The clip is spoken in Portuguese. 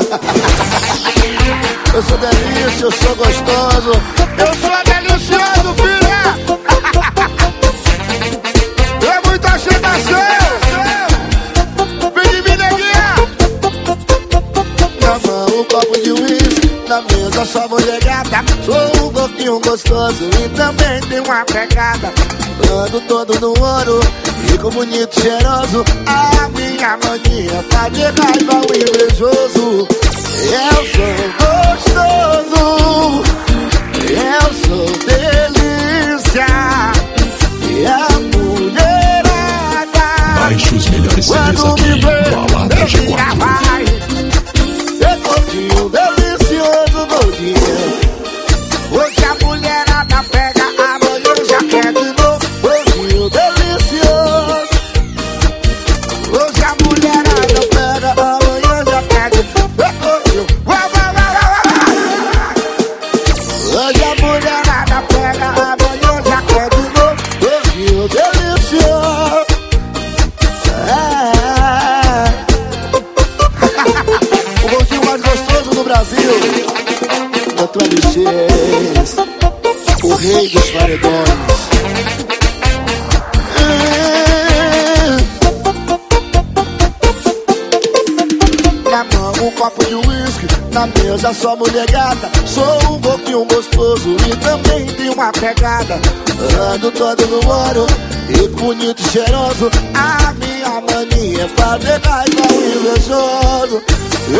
Eu sou delícia, eu sou gostoso. Eu sou delicioso, filha. É muita agitação. Vem de mim, neguinha. Na mão um copo de uísque, na mesa só mulher gata. Sou um pouquinho gostoso e também tenho uma pegada. Ando todo no ouro, fico bonito, cheiroso. A minha mania pra de raiva o invejoso. Eu sou gostoso, eu sou delícia. E a mulherada, baixe os melhores CDs quando me aqui, vê, Balada G4. vai. É gordinho, delicioso, gordinho. Hoje a mulherada pega, amanhã já quer de novo. Gordinho, delicioso. Hoje a mulherada pega, amanhã já quer de novo. Hoje a mulherada pega, amanhã já quer de novo. Gordinho, delicioso. O gordinho mais gostoso do Brasil, Antônio X, o rei dos paredões. Na mão um copo de uísque, na mesa só mulher gata. Sou um pouquinho gostoso e também tenho uma pegada. Ando todo no ouro, fico bonito e cheiroso. A minha mania é fazer raiva o invejoso.